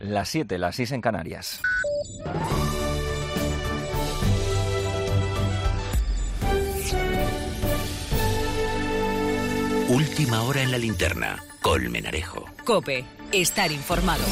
Las 7, las 6 en Canarias. Última hora en la linterna. Colmenarejo. COPE. Estar informado.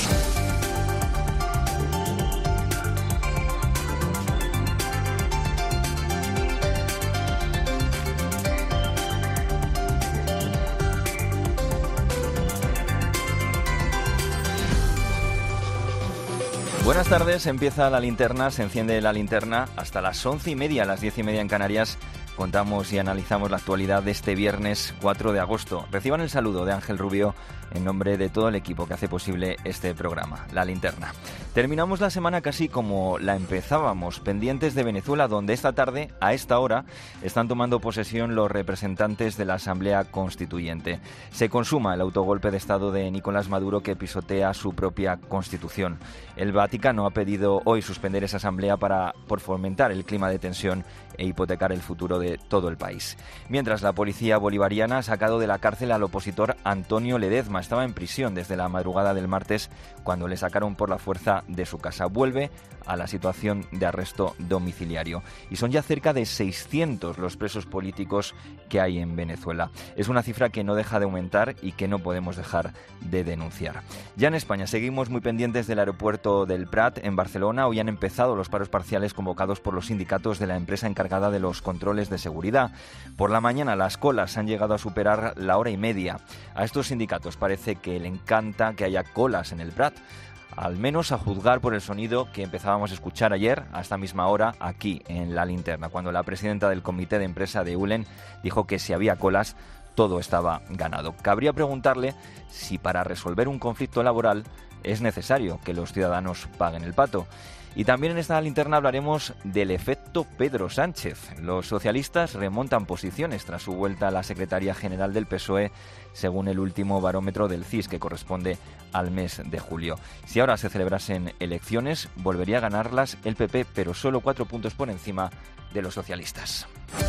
Buenas tardes, empieza la linterna, se enciende la linterna hasta las 11:30, las 10:30 en Canarias. Contamos y analizamos la actualidad de este viernes 4 de agosto. Reciban el saludo de Ángel Rubio en nombre de todo el equipo que hace posible este programa, La Linterna. Terminamos la semana casi como la empezábamos, pendientes de Venezuela, donde esta tarde, a esta hora, están tomando posesión los representantes de la Asamblea Constituyente. Se consuma el autogolpe de Estado de Nicolás Maduro, que pisotea su propia Constitución. El Vaticano ha pedido hoy suspender esa asamblea por fomentar el clima de tensión e hipotecar el futuro de todo el país. Mientras, la policía bolivariana ha sacado de la cárcel al opositor Antonio Ledezma. Estaba en prisión desde la madrugada del martes, cuando le sacaron por la fuerza de su casa. Vuelve a la situación de arresto domiciliario. Y son ya cerca de 600 los presos políticos que hay en Venezuela. Es una cifra que no deja de aumentar y que no podemos dejar de denunciar. Ya en España seguimos muy pendientes del aeropuerto del Prat, en Barcelona. Hoy han empezado los paros parciales convocados por los sindicatos de la empresa encargada de los controles de seguridad. Por la mañana las colas han llegado a superar la hora y media. A estos sindicatos parece que le encanta que haya colas en el Prat, al menos a juzgar por el sonido que empezábamos a escuchar ayer a esta misma hora aquí en La Linterna, cuando la presidenta del comité de empresa de Eulen dijo que si había colas todo estaba ganado. Cabría preguntarle si para resolver un conflicto laboral es necesario que los ciudadanos paguen el pato. Y también en esta linterna hablaremos del efecto Pedro Sánchez. Los socialistas remontan posiciones tras su vuelta a la secretaría general del PSOE, según el último barómetro del CIS, que corresponde al mes de julio. Si ahora se celebrasen elecciones, volvería a ganarlas el PP, pero solo 4 puntos por encima de los socialistas.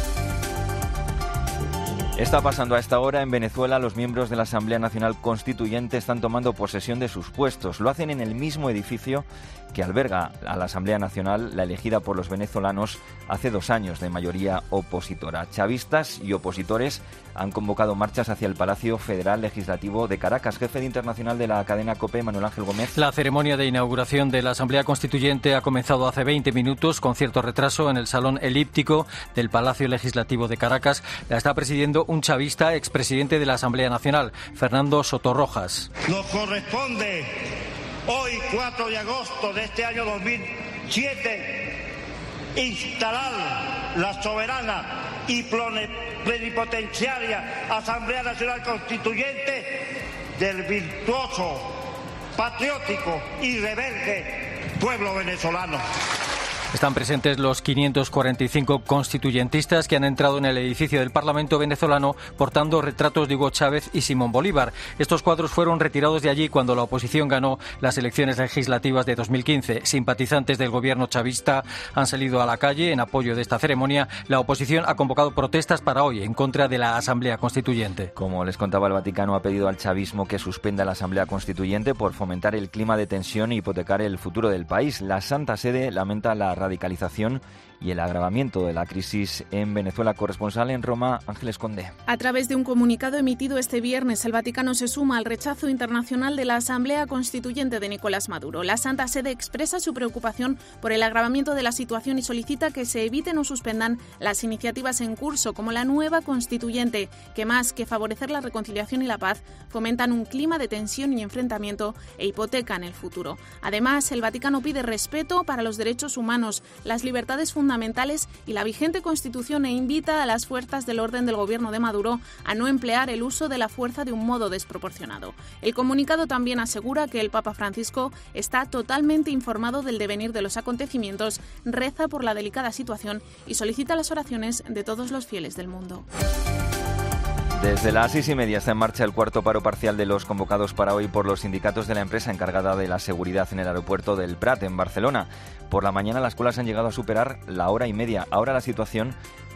Está pasando a esta hora en Venezuela. Los miembros de la Asamblea Nacional Constituyente están tomando posesión de sus puestos. Lo hacen en el mismo edificio que alberga a la Asamblea Nacional, la elegida por los venezolanos hace 2 años, de mayoría opositora. Chavistas y opositores han convocado marchas hacia el Palacio Federal Legislativo de Caracas. Jefe de internacional de la cadena COPE, Manuel Ángel Gómez. La ceremonia de inauguración de la Asamblea Constituyente ha comenzado hace 20 minutos, con cierto retraso, en el Salón Elíptico del Palacio Legislativo de Caracas. La está presidiendo un chavista, expresidente de la Asamblea Nacional, Fernando Sotorrojas. Nos corresponde hoy, 4 de agosto de este año 2007, instalar la soberana y plenipotenciaria Asamblea Nacional Constituyente del virtuoso, patriótico y rebelde pueblo venezolano. Están presentes los 545 constituyentistas que han entrado en el edificio del Parlamento venezolano portando retratos de Hugo Chávez y Simón Bolívar. Estos cuadros fueron retirados de allí cuando la oposición ganó las elecciones legislativas de 2015. Simpatizantes del gobierno chavista han salido a la calle en apoyo de esta ceremonia. La oposición ha convocado protestas para hoy en contra de la Asamblea Constituyente. Como les contaba, el Vaticano ha pedido al chavismo que suspenda la Asamblea Constituyente por fomentar el clima de tensión y hipotecar el futuro del país. La Santa Sede lamenta la radicalización y el agravamiento de la crisis en Venezuela. Corresponsal en Roma, Ángeles Conde. A través de un comunicado emitido este viernes, el Vaticano se suma al rechazo internacional de la Asamblea Constituyente de Nicolás Maduro. La Santa Sede expresa su preocupación por el agravamiento de la situación y solicita que se eviten o suspendan las iniciativas en curso, como la nueva Constituyente, que más que favorecer la reconciliación y la paz, fomentan un clima de tensión y enfrentamiento e hipotecan el futuro. Además, el Vaticano pide respeto para los derechos humanos, las libertades fundamentales y la vigente Constitución, e invita a las fuerzas del orden del gobierno de Maduro a no emplear el uso de la fuerza de un modo desproporcionado. El comunicado también asegura que el Papa Francisco está totalmente informado del devenir de los acontecimientos, reza por la delicada situación y solicita las oraciones de todos los fieles del mundo. Desde las 6:30 está en marcha el cuarto paro parcial de los convocados para hoy por los sindicatos de la empresa encargada de la seguridad en el aeropuerto del Prat, en Barcelona. Por la mañana las colas han llegado a superar la hora y media. Ahora la situación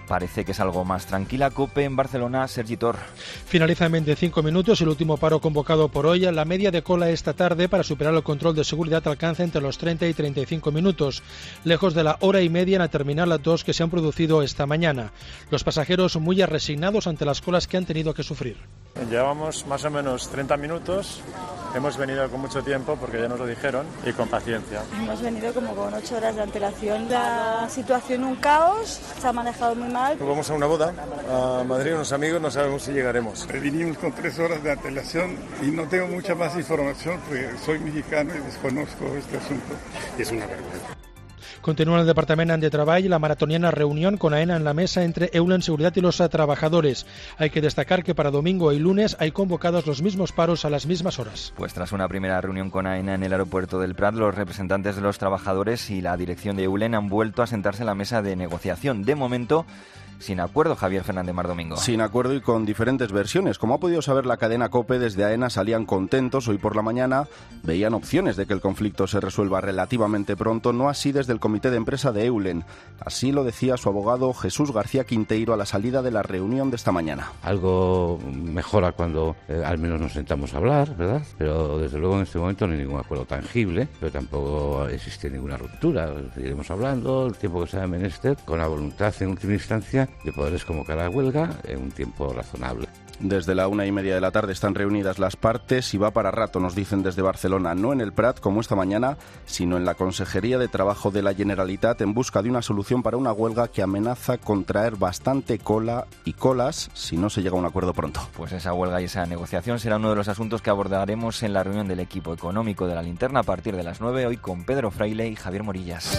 parece que es algo más tranquila. COPE en Barcelona, Sergi Tor. Finaliza en 25 minutos el último paro convocado por hoy. La media de cola esta tarde para superar el control de seguridad alcanza entre los 30 y 35 minutos, lejos de la hora y media en la Terminal 2 que se han producido esta mañana. Los pasajeros muy resignados ante las colas que han tenido que sufrir. Llevamos más o menos 30 minutos, hemos venido con mucho tiempo porque ya nos lo dijeron y con paciencia. Hemos venido como con 8 horas de antelación. La situación un caos, se ha manejado muy mal. Vamos a una boda a Madrid, unos amigos, no sabemos si llegaremos. Vinimos con 3 horas de antelación y no tengo mucha más información porque soy mexicano y desconozco este asunto. Y es una vergüenza. Continúa en el Departament de Treball la maratoniana reunión con AENA en la mesa entre Eulen Seguridad y los trabajadores. Hay que destacar que para domingo y lunes hay convocados los mismos paros a las mismas horas. Pues tras una primera reunión con AENA en el aeropuerto del Prat, los representantes de los trabajadores y la dirección de Eulen han vuelto a sentarse en la mesa de negociación. De momento, sin acuerdo, Javier Fernández Mar Domingo. Sin acuerdo y con diferentes versiones. Como ha podido saber la cadena COPE, desde AENA salían contentos. Hoy por la mañana veían opciones de que el conflicto se resuelva relativamente pronto, no así desde el comité de empresa de Eulen. Así lo decía su abogado Jesús García Quinteiro a la salida de la reunión de esta mañana. Algo mejora cuando al menos nos sentamos a hablar, ¿verdad? Pero desde luego en este momento no hay ningún acuerdo tangible, pero tampoco existe ninguna ruptura. Seguiremos hablando el tiempo que sea menester, con la voluntad en última instancia de poderles convocar a huelga en un tiempo razonable. Desde la 1:30 de la tarde están reunidas las partes y va para rato, nos dicen desde Barcelona, no en el Prat como esta mañana, sino en la Consejería de Trabajo de la Generalitat en busca de una solución para una huelga que amenaza con traer bastante cola y colas si no se llega a un acuerdo pronto. Pues esa huelga y esa negociación será uno de los asuntos que abordaremos en la reunión del equipo económico de la Linterna a partir de las 9, hoy con Pedro Fraile y Javier Morillas.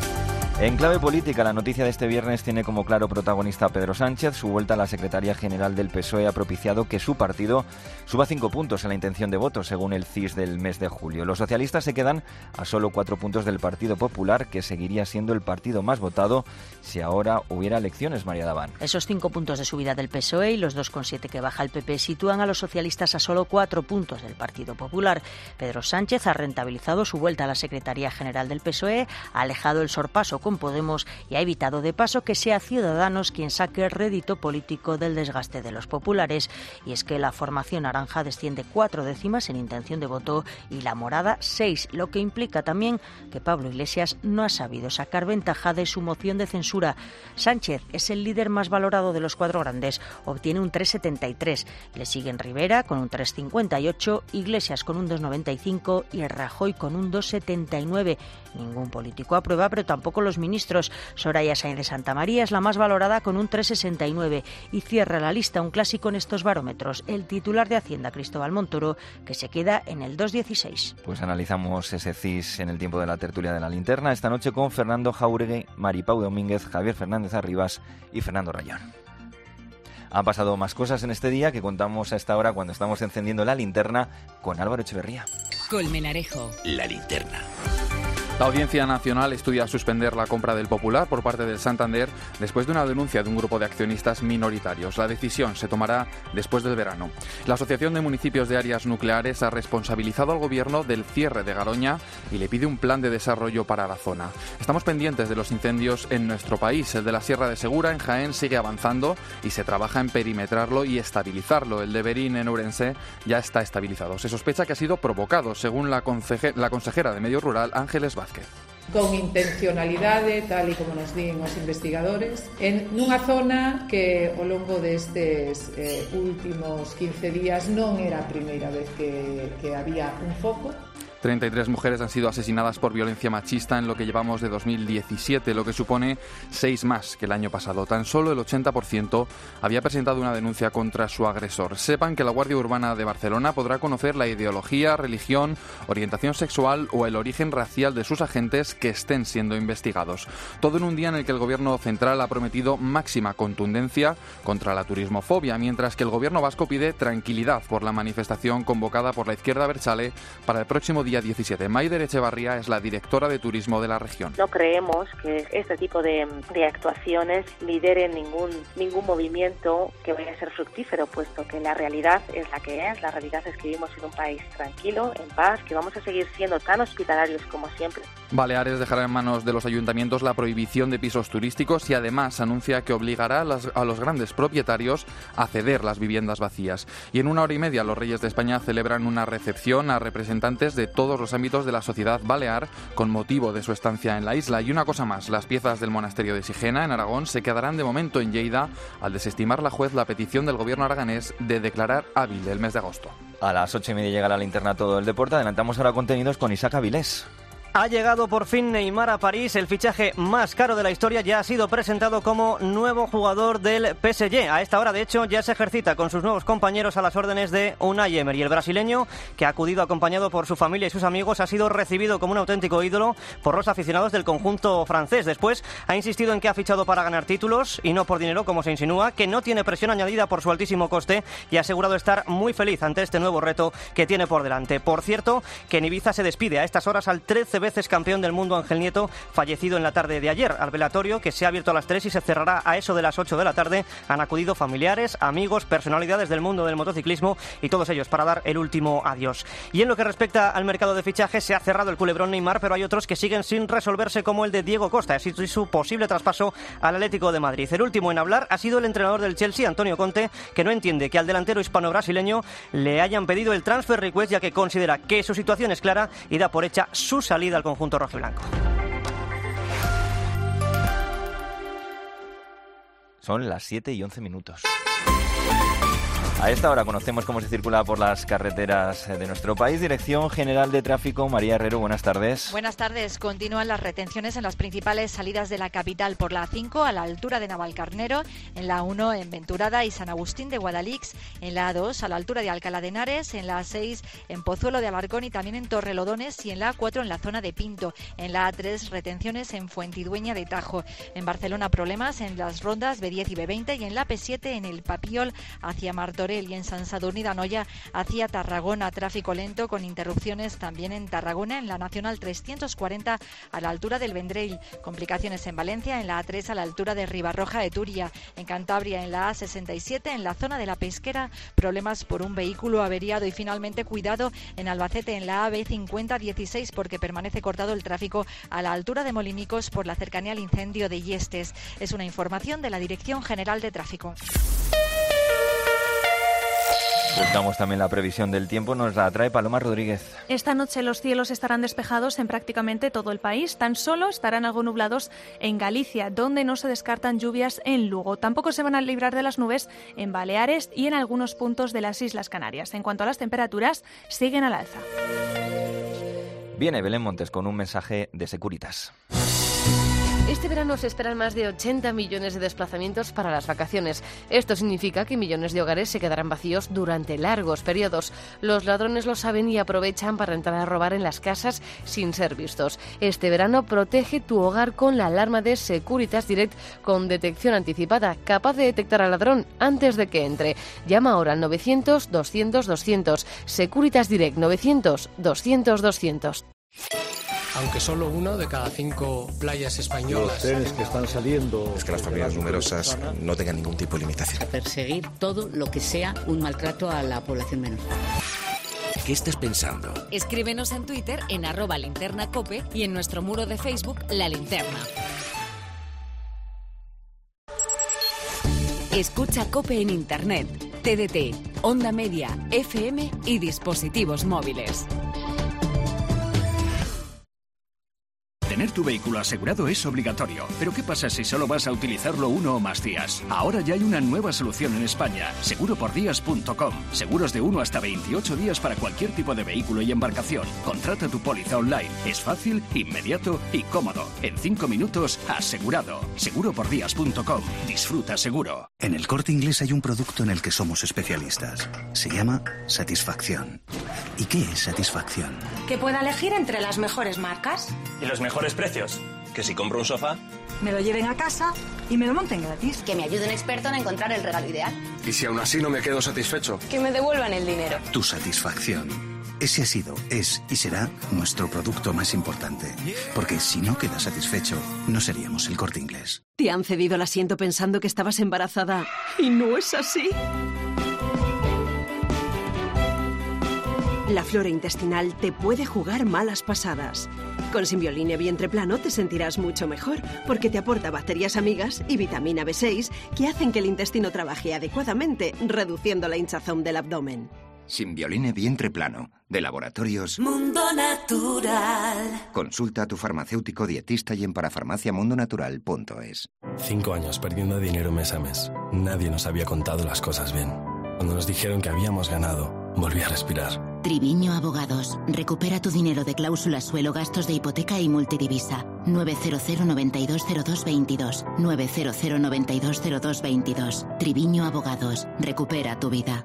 En clave política, la noticia de este viernes tiene como claro protagonista a Pedro Sánchez. Su vuelta a la Secretaría General del PSOE ha propiciado que su partido suba 5 puntos en la intención de voto, según el CIS del mes de julio. Los socialistas se quedan a solo 4 puntos del Partido Popular, que seguiría siendo el partido más votado si ahora hubiera elecciones, María Daván. Esos 5 puntos de subida del PSOE y los 2,7 que baja el PP sitúan a los socialistas a solo 4 puntos del Partido Popular. Pedro Sánchez ha rentabilizado su vuelta a la Secretaría General del PSOE, ha alejado el sorpaso con Podemos y ha evitado de paso que sea Ciudadanos quien saque el rédito político del desgaste de los populares. Y es que la formación naranja desciende 4 décimas en intención de voto y la morada 6, lo que implica también que Pablo Iglesias no ha sabido sacar ventaja de su moción de censura. Sánchez es el líder más valorado de los 4 grandes, obtiene un 3,73. Le siguen Rivera con un 3,58, Iglesias con un 2,95 y Rajoy con un 2,79. Ningún político aprueba, pero tampoco los ministros. Soraya Sáenz de Santamaría es la más valorada con un 3,69 y cierra la lista un clásico en estos barómetros, el titular de Hacienda Cristóbal Montoro, que se queda en el 2,16. Pues analizamos ese CIS en el tiempo de la tertulia de la Linterna esta noche con Fernando Jauregui, Maripau Domínguez, Javier Fernández Arribas y Fernando Rayón. Han pasado más cosas en este día que contamos a esta hora cuando estamos encendiendo la linterna con Álvaro Echeverría. Colmenarejo. La Linterna. La Audiencia Nacional estudia suspender la compra del Popular por parte del Santander después de una denuncia de un grupo de accionistas minoritarios. La decisión se tomará después del verano. La Asociación de Municipios de Áreas Nucleares ha responsabilizado al Gobierno del cierre de Garoña y le pide un plan de desarrollo para la zona. Estamos pendientes de los incendios en nuestro país. El de la Sierra de Segura, en Jaén, sigue avanzando y se trabaja en perimetrarlo y estabilizarlo. El de Berín, en Ourense, ya está estabilizado. Se sospecha que ha sido provocado, según la consejera de Medio Rural, Ángeles Vázquez. Con intencionalidade, tal e como nos din os investigadores, en nunha zona que ao longo destes últimos 15 días non era a primeira vez que había un foco. 33 mujeres han sido asesinadas por violencia machista en lo que llevamos de 2017, lo que supone 6 más que el año pasado. Tan solo el 80% había presentado una denuncia contra su agresor. Sepan que la Guardia Urbana de Barcelona podrá conocer la ideología, religión, orientación sexual o el origen racial de sus agentes que estén siendo investigados. Todo en un día en el que el Gobierno central ha prometido máxima contundencia contra la turismofobia, mientras que el Gobierno vasco pide tranquilidad por la manifestación convocada por la izquierda abertzale para el próximo día día 17. Maider Echevarría es la directora de turismo de la región. No creemos que este tipo de actuaciones lideren ningún movimiento que vaya a ser fructífero, puesto que la realidad es la que es. La realidad es que vivimos en un país tranquilo, en paz, que vamos a seguir siendo tan hospitalarios como siempre. Baleares dejará en manos de los ayuntamientos la prohibición de pisos turísticos y además anuncia que obligará a los grandes propietarios a ceder las viviendas vacías. Y en 1 hora y media los Reyes de España celebran una recepción a representantes de todos los ámbitos de la sociedad balear con motivo de su estancia en la isla. Y una cosa más, las piezas del monasterio de Sigena, en Aragón, se quedarán de momento en Lleida al desestimar la juez la petición del gobierno aragonés de declarar hábil el mes de agosto. A las 8:30 llega la linterna todo el deporte. Adelantamos ahora contenidos con Isaac Avilés. Ha llegado por fin Neymar a París. El fichaje más caro de la historia ya ha sido presentado como nuevo jugador del PSG. A esta hora, de hecho, ya se ejercita con sus nuevos compañeros a las órdenes de Unai Emery. El brasileño, que ha acudido acompañado por su familia y sus amigos, ha sido recibido como un auténtico ídolo por los aficionados del conjunto francés. Después ha insistido en que ha fichado para ganar títulos y no por dinero, como se insinúa, que no tiene presión añadida por su altísimo coste y ha asegurado estar muy feliz ante este nuevo reto que tiene por delante. Por cierto, que en Ibiza se despide a estas horas al 13 veces campeón del mundo Ángel Nieto, fallecido en la tarde de ayer. Al velatorio, que se ha abierto a las 3 y se cerrará a eso de las 8 de la tarde, han acudido familiares, amigos, personalidades del mundo del motociclismo y todos ellos para dar el último adiós. Y en lo que respecta al mercado de fichajes, se ha cerrado el culebrón Neymar, pero hay otros que siguen sin resolverse, como el de Diego Costa, así su posible traspaso al Atlético de Madrid. El último en hablar ha sido el entrenador del Chelsea, Antonio Conte, que no entiende que al delantero hispano-brasileño le hayan pedido el transfer request, ya que considera que su situación es clara y da por hecha su salida al conjunto rojiblanco. Son las 7:11. A esta hora conocemos cómo se circula por las carreteras de nuestro país. Dirección General de Tráfico, María Herrero, buenas tardes. Buenas tardes. Continúan las retenciones en las principales salidas de la capital por la A5 a la altura de Navalcarnero, en la A1 en Venturada y San Agustín de Guadalix, en la A2 a la altura de Alcalá de Henares, en la A6 en Pozuelo de Alarcón y también en Torrelodones y en la A4 en la zona de Pinto. En la A3 retenciones en Fuentidueña de Tajo. En Barcelona problemas en las rondas B10 y B20 y en la P7 en el Papiol hacia Martorell y en San Sadurní d'Anoia hacia Tarragona. Tráfico lento con interrupciones también en Tarragona en la Nacional 340 a la altura del Vendrell. Complicaciones en Valencia en la A3 a la altura de Ribarroja de Turia. En Cantabria en la A67 en la zona de la Pesquera problemas por un vehículo averiado. Y finalmente cuidado en Albacete en la AB5016 porque permanece cortado el tráfico a la altura de Molinicos por la cercanía al incendio de Yestes. Es una información de la Dirección General de Tráfico. Buscamos también la previsión del tiempo, nos la trae Paloma Rodríguez. Esta noche los cielos estarán despejados en prácticamente todo el país. Tan solo estarán algo nublados en Galicia, donde no se descartan lluvias en Lugo. Tampoco se van a librar de las nubes en Baleares y en algunos puntos de las Islas Canarias. En cuanto a las temperaturas, siguen al alza. Viene Belén Montes con un mensaje de Securitas. Este verano se esperan más de 80 millones de desplazamientos para las vacaciones. Esto significa que millones de hogares se quedarán vacíos durante largos periodos. Los ladrones lo saben y aprovechan para entrar a robar en las casas sin ser vistos. Este verano protege tu hogar con la alarma de Securitas Direct con detección anticipada, capaz de detectar al ladrón antes de que entre. Llama ahora al 900-200-200. Securitas Direct 900-200-200. Aunque solo 1 de cada 5 playas españolas... Los trenes que están saliendo... Es que las familias numerosas no tengan ningún tipo de limitación. A perseguir todo lo que sea un maltrato a la población menor. ¿Qué estás pensando? Escríbenos en Twitter en @linternacope y en nuestro muro de Facebook La Linterna. Escucha COPE en Internet, TDT, Onda Media, FM y dispositivos móviles. Tener tu vehículo asegurado es obligatorio, pero ¿qué pasa si solo vas a utilizarlo 1 o más días? Ahora ya hay una nueva solución en España, seguropordías.com. Seguros de 1 hasta 28 días para cualquier tipo de vehículo y embarcación. Contrata tu póliza online. Es fácil, inmediato y cómodo. En 5 minutos, asegurado. Seguropordías.com. Disfruta seguro. En El Corte Inglés hay un producto en el que somos especialistas. Se llama Satisfacción. ¿Y qué es satisfacción? Que pueda elegir entre las mejores marcas. ¿Y los mejores precios? Que si compro un sofá... me lo lleven a casa y me lo monten gratis. Que me ayude un experto en encontrar el regalo ideal. ¿Y si aún así no me quedo satisfecho? Que me devuelvan el dinero. Tu satisfacción. Ese ha sido, es y será nuestro producto más importante. Porque si no quedas satisfecho, no seríamos El Corte Inglés. ¿Te han cedido el asiento pensando que estabas embarazada y no es así? La flora intestinal te puede jugar malas pasadas. Con Simbioline Vientre Plano te sentirás mucho mejor, porque te aporta bacterias amigas y vitamina B6 que hacen que el intestino trabaje adecuadamente, reduciendo la hinchazón del abdomen. Simbioline Vientre Plano, de Laboratorios Mundo Natural. Consulta a tu farmacéutico dietista y en parafarmaciamundonatural.es. 5 años perdiendo dinero mes a mes. Nadie nos había contado las cosas bien. Cuando nos dijeron que habíamos ganado, volví a respirar. Triviño Abogados. Recupera tu dinero de cláusulas suelo, gastos de hipoteca y multidivisa. 900 92 02 22. 900 92 02 22. Triviño Abogados. Recupera tu vida.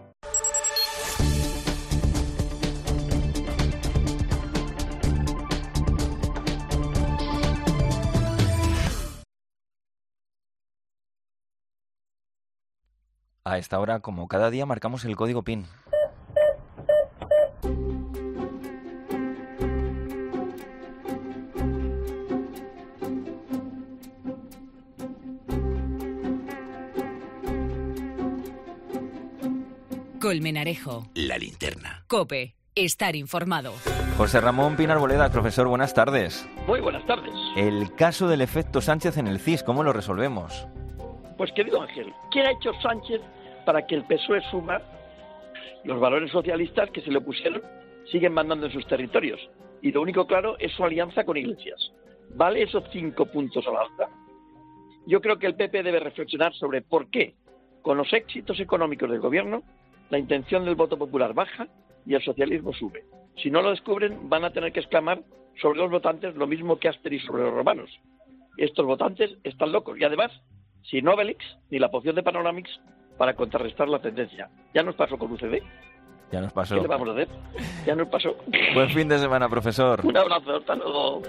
A esta hora, como cada día, marcamos el código PIN. Colmenarejo. La linterna. COPE. Estar informado. José Ramón Pina Arboleda, profesor, buenas tardes. Muy buenas tardes. El caso del efecto Sánchez en el CIS, ¿cómo lo resolvemos? Pues querido Ángel, ¿qué ha hecho Sánchez para que el PSOE suma? Los valores socialistas que se le opusieron siguen mandando en sus territorios. Y lo único claro es su alianza con Iglesias. ¿Vale esos 5 puntos a la alza? Yo creo que el PP debe reflexionar sobre por qué, con los éxitos económicos del gobierno, la intención del voto popular baja y el socialismo sube. Si no lo descubren, van a tener que exclamar sobre los votantes lo mismo que Asterix sobre los romanos. Estos votantes están locos y además, sin Obelix ni la poción de Panoramix para contrarrestar la tendencia. Ya nos pasó con UCD. Ya nos pasó. ¿Qué le vamos a hacer? Ya nos pasó. Buen fin de semana, profesor. Un abrazo, hasta luego.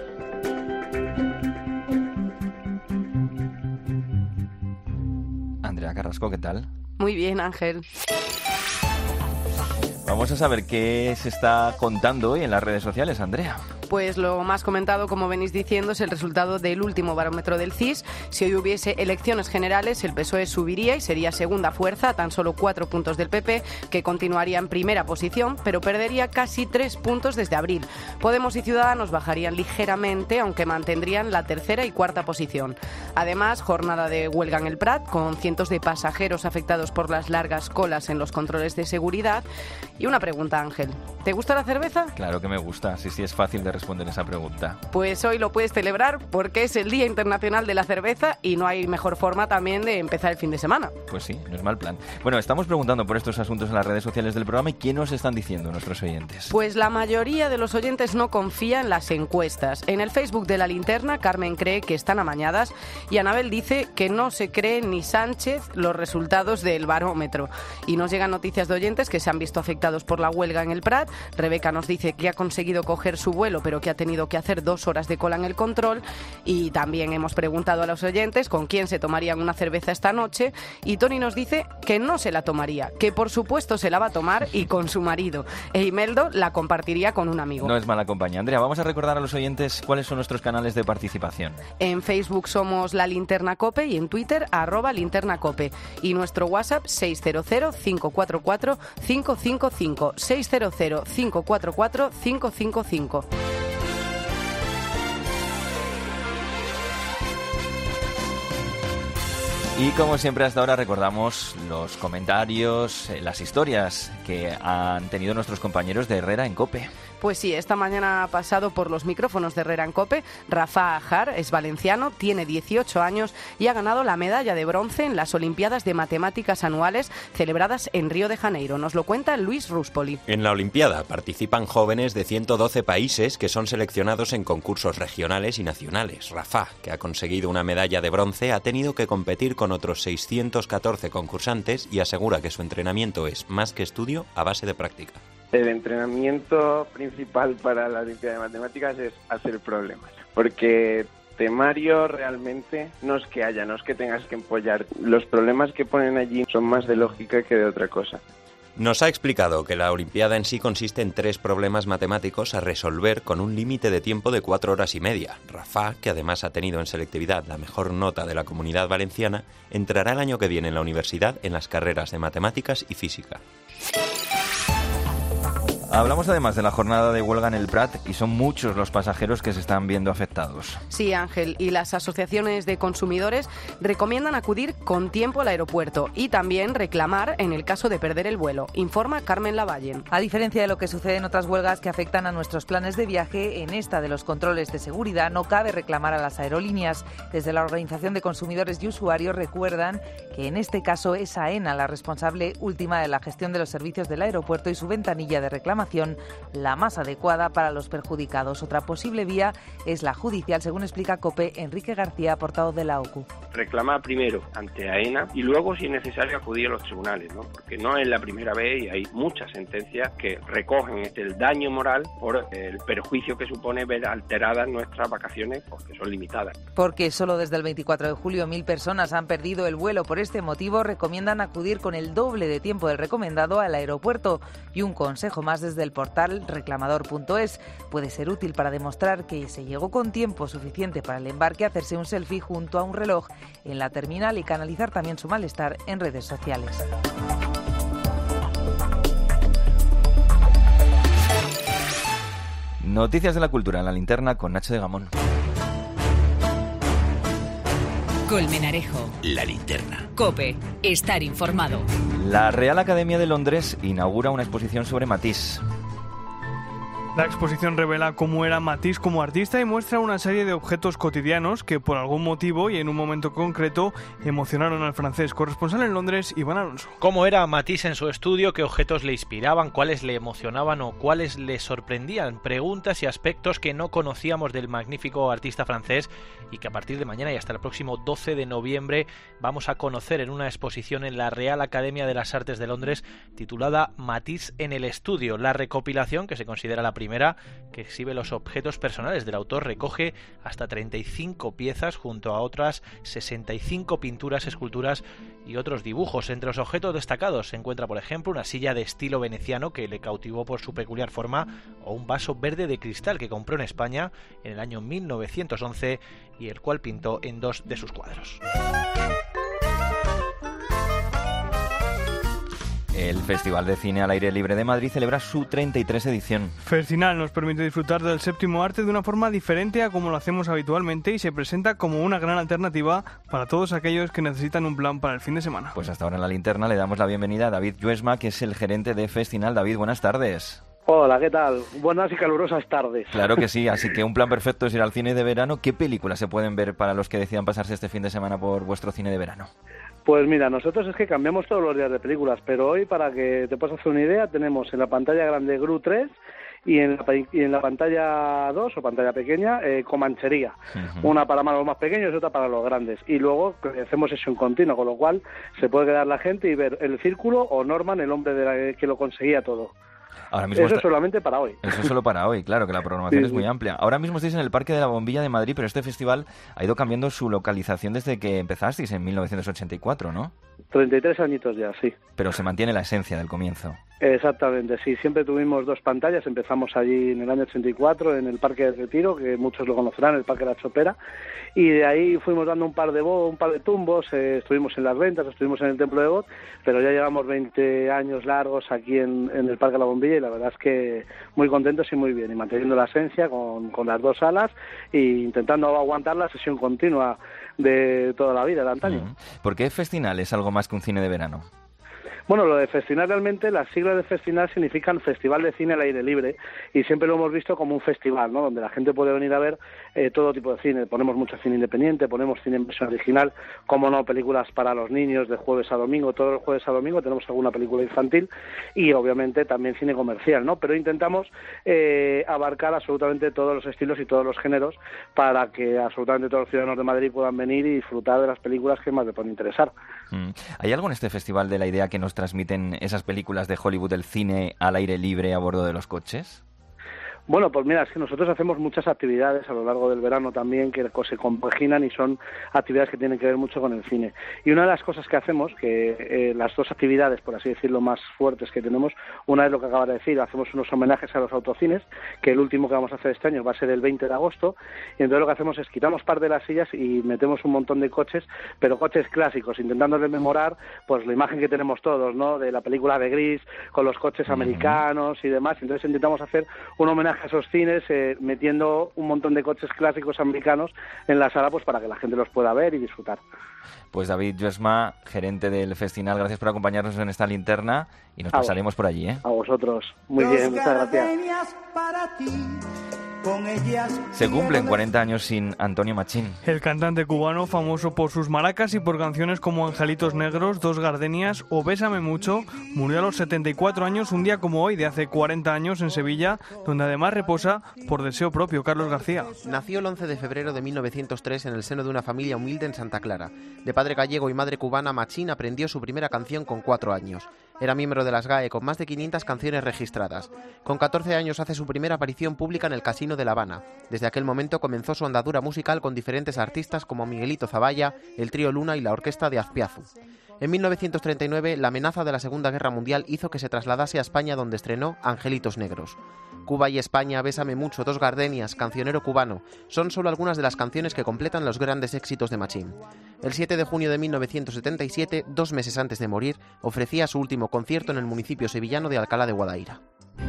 Andrea Carrasco, ¿qué tal? Muy bien, Ángel. Vamos a saber qué se está contando hoy en las redes sociales, Andrea. Pues lo más comentado, como venís diciendo, es el resultado del último barómetro del CIS. Si hoy hubiese elecciones generales, el PSOE subiría y sería segunda fuerza, a tan solo 4 puntos del PP, que continuaría en primera posición, pero perdería casi 3 puntos desde abril. Podemos y Ciudadanos bajarían ligeramente, aunque mantendrían la tercera y cuarta posición. Además, jornada de huelga en el Prat, con cientos de pasajeros afectados por las largas colas en los controles de seguridad. Y una pregunta, Ángel. ¿Te gusta la cerveza? Claro que me gusta, sí, es fácil de responder esa pregunta. Pues hoy lo puedes celebrar porque es el Día Internacional de la Cerveza y no hay mejor forma también de empezar el fin de semana. Pues sí, no es mal plan. Bueno, estamos preguntando por estos asuntos en las redes sociales del programa y ¿qué nos están diciendo nuestros oyentes? Pues la mayoría de los oyentes no confía en las encuestas. En el Facebook de La Linterna, Carmen cree que están amañadas y Anabel dice que no se cree ni Sánchez los resultados del barómetro. Y nos llegan noticias de oyentes que se han visto afectados por la huelga en el Prat. Rebeca nos dice que ha conseguido coger su vuelo, pero que ha tenido que hacer 2 horas de cola en el control. Y también hemos preguntado a los oyentes con quién se tomarían una cerveza esta noche. Y Tony nos dice que no se la tomaría, que por supuesto se la va a tomar y con su marido. E Imeldo la compartiría con un amigo. No es mala compañía. Andrea, vamos a recordar a los oyentes cuáles son nuestros canales de participación. En Facebook somos La Linterna COPE y en Twitter @linternacope. Y nuestro WhatsApp 600 544 555. 600 544 555. Y como siempre hasta ahora recordamos los comentarios, las historias que han tenido nuestros compañeros de Herrera en COPE. Pues sí, esta mañana ha pasado por los micrófonos de Herrera en COPE. Rafa Ajar es valenciano, tiene 18 años y ha ganado la medalla de bronce en las Olimpiadas de Matemáticas anuales celebradas en Río de Janeiro. Nos lo cuenta Luis Ruspoli. En la Olimpiada participan jóvenes de 112 países que son seleccionados en concursos regionales y nacionales. Rafa, que ha conseguido una medalla de bronce, ha tenido que competir con otros 614 concursantes y asegura que su entrenamiento es más que estudio a base de práctica. El entrenamiento principal para la Olimpiada de Matemáticas es hacer problemas, porque temario realmente no es que haya, no es que tengas que empollar. Los problemas que ponen allí son más de lógica que de otra cosa. Nos ha explicado que la Olimpiada en sí consiste en 3 problemas matemáticos a resolver con un límite de tiempo de 4 horas y media. Rafa, que además ha tenido en selectividad la mejor nota de la Comunidad Valenciana, entrará el año que viene en la universidad en las carreras de matemáticas y física. Hablamos además de la jornada de huelga en el Prat y son muchos los pasajeros que se están viendo afectados. Sí, Ángel, y las asociaciones de consumidores recomiendan acudir con tiempo al aeropuerto y también reclamar en el caso de perder el vuelo, informa Carmen Lavallen. A diferencia de lo que sucede en otras huelgas que afectan a nuestros planes de viaje, en esta de los controles de seguridad no cabe reclamar a las aerolíneas. Desde la Organización de Consumidores y Usuarios recuerdan que en este caso es AENA la responsable última de la gestión de los servicios del aeropuerto y su ventanilla de reclamación la más adecuada para los perjudicados. Otra posible vía es la judicial, según explica COPE Enrique García, portavoz de la OCU. Reclamar primero ante AENA y luego, si es necesario, acudir a los tribunales, ¿no? Porque no es la primera vez y hay muchas sentencias que recogen el daño moral por el perjuicio que supone ver alteradas nuestras vacaciones porque son limitadas. Porque solo desde el 24 de julio 1.000 personas han perdido el vuelo. Por este motivo recomiendan acudir con el doble de tiempo del recomendado al aeropuerto. Y un consejo más desde el portal reclamador.es. Puede ser útil para demostrar que se llegó con tiempo suficiente para el embarque, hacerse un selfie junto a un reloj en la terminal y canalizar también su malestar en redes sociales. Noticias de la cultura en la linterna con Nacho de Gamón. Colmenarejo. La linterna. COPE. Estar informado. La Real Academia de Londres inaugura una exposición sobre Matisse. La exposición revela cómo era Matisse como artista y muestra una serie de objetos cotidianos que por algún motivo y en un momento concreto emocionaron al francés. Corresponsal en Londres, Iván Alonso. ¿Cómo era Matisse en su estudio? ¿Qué objetos le inspiraban? ¿Cuáles le emocionaban o cuáles le sorprendían? Preguntas y aspectos que no conocíamos del magnífico artista francés y que a partir de mañana y hasta el próximo 12 de noviembre vamos a conocer en una exposición en la Real Academia de las Artes de Londres titulada Matisse en el estudio. La recopilación, que se considera la primera que exhibe los objetos personales del autor, recoge hasta 35 piezas junto a otras 65 pinturas, esculturas y otros dibujos. Entre los objetos destacados se encuentra, por ejemplo, una silla de estilo veneciano que le cautivó por su peculiar forma o un vaso verde de cristal que compró en España en el año 1911 y el cual pintó en 2 de sus cuadros. El Festival de Cine al Aire Libre de Madrid celebra su 33 edición. Festinal nos permite disfrutar del séptimo arte de una forma diferente a como lo hacemos habitualmente y se presenta como una gran alternativa para todos aquellos que necesitan un plan para el fin de semana. Pues hasta ahora en la linterna le damos la bienvenida a David Lluesma, que es el gerente de Festinal. David, buenas tardes. Hola, ¿qué tal? Buenas y calurosas tardes. Claro que sí, así que un plan perfecto es ir al cine de verano. ¿Qué películas se pueden ver para los que decidan pasarse este fin de semana por vuestro cine de verano? Pues mira, nosotros es que cambiamos todos los días de películas, pero hoy, para que te puedas hacer una idea, tenemos en la pantalla grande Gru 3 y en la pantalla 2 o pantalla pequeña Comanchería. Una para los más pequeños y otra para los grandes. Y luego hacemos eso en continuo, con lo cual se puede quedar la gente y ver El Círculo o Norman, el hombre que lo conseguía todo. Ahora mismo eso es solamente para hoy. Eso es solo para hoy, claro, que la programación es muy amplia. Ahora mismo estáis en el Parque de la Bombilla de Madrid, pero este festival ha ido cambiando su localización desde que empezasteis en 1984, ¿no? 33 añitos ya, sí. Pero se mantiene la esencia del comienzo. Exactamente, sí. Siempre tuvimos 2 pantallas. Empezamos allí en el año 84 en el Parque de Retiro, que muchos lo conocerán, el Parque de la Chopera. Y de ahí fuimos dando un par de tumbos. Estuvimos en las ventas, estuvimos en el Templo de God, pero ya llevamos 20 años largos aquí en el Parque de la Bombilla y la verdad es que muy contentos y muy bien. Y manteniendo la esencia con las 2 salas e intentando aguantar la sesión continua de toda la vida de antaño. ¿Por qué Festinal es algo más que un cine de verano? Bueno, lo de Festinal realmente, las siglas de Festinal significan Festival de Cine al Aire Libre y siempre lo hemos visto como un festival, ¿no? Donde la gente puede venir a ver todo tipo de cine. Ponemos mucho cine independiente, ponemos cine en versión original, como no, películas para los niños de jueves a domingo. Todos los jueves a domingo tenemos alguna película infantil y obviamente también cine comercial, ¿no? Pero intentamos abarcar absolutamente todos los estilos y todos los géneros para que absolutamente todos los ciudadanos de Madrid puedan venir y disfrutar de las películas que más les pueden interesar. ¿Hay algo en este festival de la idea que nos transmiten esas películas de Hollywood, el cine al aire libre a bordo de los coches? Bueno, pues mira, es que nosotros hacemos muchas actividades a lo largo del verano también que se compaginan y son actividades que tienen que ver mucho con el cine. Y una de las cosas que hacemos, que las dos actividades, por así decirlo, más fuertes que tenemos, una es lo que acabas de decir, hacemos unos homenajes a los autocines, que el último que vamos a hacer este año va a ser el 20 de agosto, y entonces lo que hacemos es quitamos parte de las sillas y metemos un montón de coches, pero coches clásicos, intentando rememorar pues la imagen que tenemos todos, ¿no?, de la película de Gris, con los coches americanos y demás. Entonces intentamos hacer un homenaje a esos cines metiendo un montón de coches clásicos americanos en la sala, pues para que la gente los pueda ver y disfrutar. Pues David Juesma, gerente del Festinal, gracias por acompañarnos en esta linterna y nos pasaremos por allí, ¿eh? A vosotros. Muy bien, muchas gracias. Se cumplen 40 años sin Antonio Machín. El cantante cubano, famoso por sus maracas y por canciones como Angelitos Negros, Dos Gardenias o Bésame Mucho, murió a los 74 años, un día como hoy de hace 40 años en Sevilla, donde además reposa por deseo propio. Carlos García. Nació el 11 de febrero de 1903 en el seno de una familia humilde en Santa Clara. De padre gallego y madre cubana, Machín aprendió su primera canción con 4 años. Era miembro de las GAE con más de 500 canciones registradas. Con 14 años hace su primera aparición pública en el Casino de La Habana. Desde aquel momento comenzó su andadura musical con diferentes artistas como Miguelito Zavalla, el Trío Luna y la Orquesta de Azpiazu. En 1939, la amenaza de la Segunda Guerra Mundial hizo que se trasladase a España, donde estrenó Angelitos Negros. Cuba y España, Bésame Mucho, Dos Gardenias, Cancionero Cubano, son solo algunas de las canciones que completan los grandes éxitos de Machín. El 7 de junio de 1977, 2 meses antes de morir, ofrecía su último concierto en el municipio sevillano de Alcalá de Guadaira.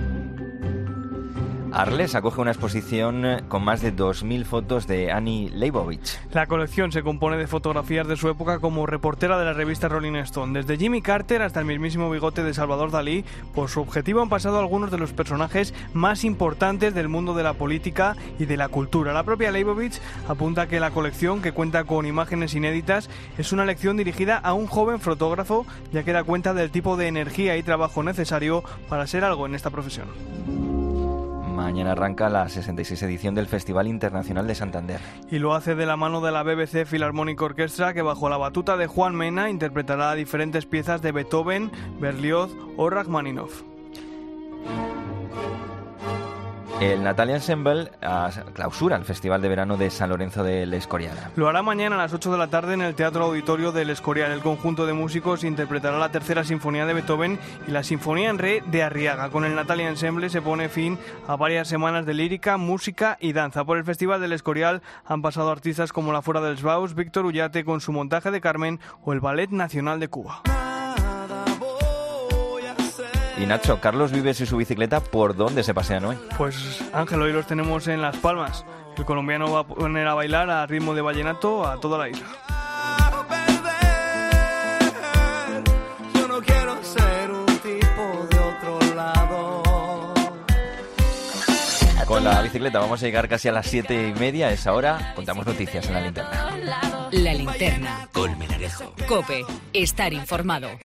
Arles acoge una exposición con más de 2.000 fotos de Annie Leibovitz. La colección se compone de fotografías de su época como reportera de la revista Rolling Stone. Desde Jimmy Carter hasta el mismísimo bigote de Salvador Dalí, por su objetivo han pasado algunos de los personajes más importantes del mundo de la política y de la cultura. La propia Leibovitz apunta que la colección, que cuenta con imágenes inéditas, es una lección dirigida a un joven fotógrafo, ya que da cuenta del tipo de energía y trabajo necesario para ser algo en esta profesión. Mañana arranca la 66 edición del Festival Internacional de Santander. Y lo hace de la mano de la BBC Philharmonic Orchestra, que bajo la batuta de Juan Mena interpretará diferentes piezas de Beethoven, Berlioz o Rachmaninoff. El Natalia Ensemble clausura el Festival de Verano de San Lorenzo del Escorial. Lo hará mañana a las 8 de la tarde en el Teatro Auditorio del Escorial. El conjunto de músicos interpretará la tercera sinfonía de Beethoven y la Sinfonía en Re de Arriaga. Con el Natalia Ensemble se pone fin a varias semanas de lírica, música y danza. Por el Festival del Escorial han pasado artistas como la Fora dels Baus, Víctor Ullate con su montaje de Carmen o el Ballet Nacional de Cuba. Y Nacho, Carlos Vives y su bicicleta, ¿por dónde se pasean hoy? Pues Ángel, hoy los tenemos en Las Palmas. El colombiano va a poner a bailar a ritmo de vallenato a toda la isla. Yo no quiero ser un tipo de otro lado. Con la bicicleta vamos a llegar casi a las 7:30. A esa hora contamos noticias en la linterna. La linterna. Colmenarejo. COPE. Estar informado.